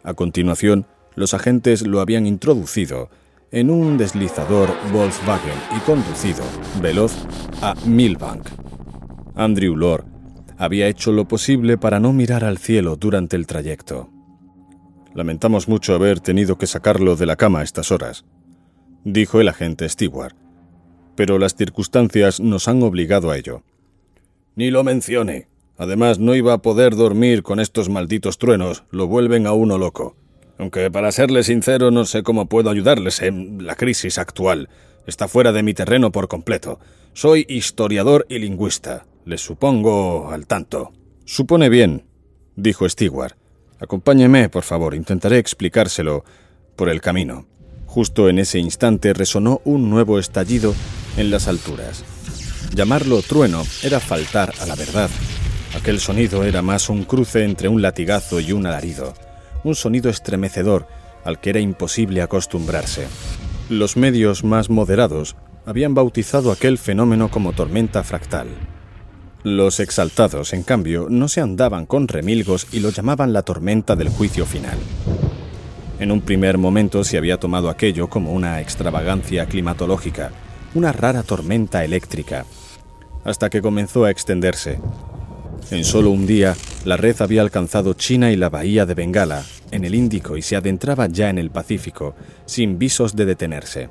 A continuación, los agentes lo habían introducido en un deslizador Volkswagen y conducido, veloz, a Millbank. Andrew Lord había hecho lo posible para no mirar al cielo durante el trayecto. «Lamentamos mucho haber tenido que sacarlo de la cama a estas horas», dijo el agente Stewart, «pero las circunstancias nos han obligado a ello». «Ni lo mencione. Además, no iba a poder dormir con estos malditos truenos, lo vuelven a uno loco. Aunque, para serle sincero, no sé cómo puedo ayudarles en la crisis actual. Está fuera de mi terreno por completo. Soy historiador y lingüista. Les supongo al tanto». «Supone bien», dijo Stewart. «Acompáñeme, por favor. Intentaré explicárselo por el camino». Justo en ese instante resonó un nuevo estallido en las alturas. Llamarlo trueno era faltar a la verdad. Aquel sonido era más un cruce entre un latigazo y un alarido. Un sonido estremecedor al que era imposible acostumbrarse. Los medios más moderados habían bautizado aquel fenómeno como tormenta fractal. Los exaltados, en cambio, no se andaban con remilgos y lo llamaban la tormenta del juicio final. En un primer momento se había tomado aquello como una extravagancia climatológica, una rara tormenta eléctrica, hasta que comenzó a extenderse. En solo un día, la red había alcanzado China y la bahía de Bengala, en el Índico, y se adentraba ya en el Pacífico, sin visos de detenerse.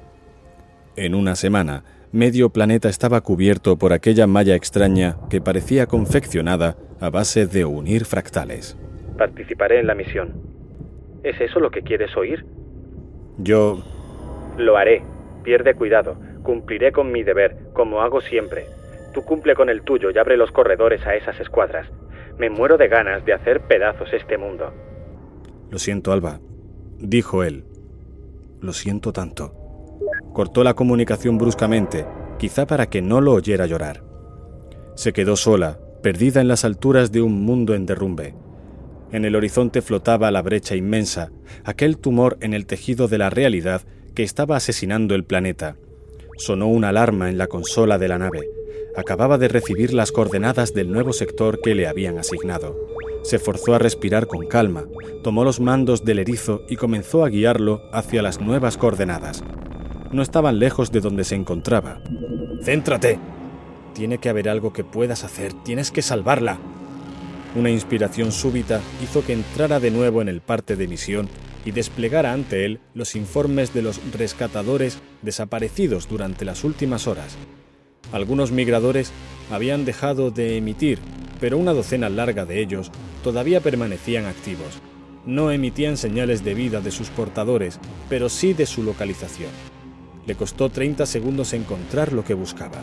En una semana, medio planeta estaba cubierto por aquella malla extraña que parecía confeccionada a base de unir fractales. «Participaré en la misión». ¿Es eso lo que quieres oír? Yo... Lo haré. Pierde cuidado. Cumpliré con mi deber, como hago siempre. Tú cumple con el tuyo y abre los corredores a esas escuadras. Me muero de ganas de hacer pedazos este mundo. Lo siento, Alba, dijo él. Lo siento tanto. Cortó la comunicación bruscamente, quizá para que no lo oyera llorar. Se quedó sola, perdida en las alturas de un mundo en derrumbe. En el horizonte flotaba la brecha inmensa, aquel tumor en el tejido de la realidad que estaba asesinando el planeta. Sonó una alarma en la consola de la nave. Acababa de recibir las coordenadas del nuevo sector que le habían asignado. Se forzó a respirar con calma, tomó los mandos del erizo y comenzó a guiarlo hacia las nuevas coordenadas. No estaban lejos de donde se encontraba. «¡Céntrate! Tiene que haber algo que puedas hacer. Tienes que salvarla». Una inspiración súbita hizo que entrara de nuevo en el parte de misión y desplegara ante él los informes de los rescatadores desaparecidos durante las últimas horas. Algunos migradores habían dejado de emitir, pero una docena larga de ellos todavía permanecían activos. No emitían señales de vida de sus portadores, pero sí de su localización. Le costó 30 segundos encontrar lo que buscaba.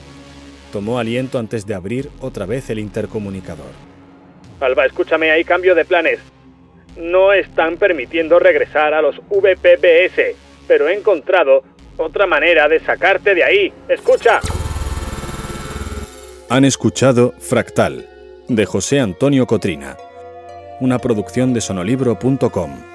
Tomó aliento antes de abrir otra vez el intercomunicador. Alba, escúchame, hay cambio de planes. No están permitiendo regresar a los VPBS, pero he encontrado otra manera de sacarte de ahí. ¡Escucha! Han escuchado Fractal, de José Antonio Cotrina, una producción de sonolibro.com.